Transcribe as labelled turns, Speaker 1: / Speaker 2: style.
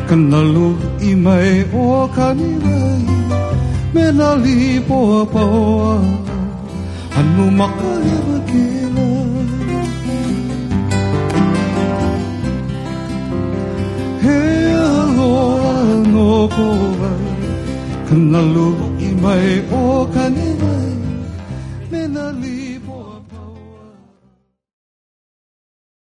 Speaker 1: kanalu I mai o kaniwai me na lipo paoa anu makalewa kila he aloha no koa kanalu I mai o kaniwai me na lipo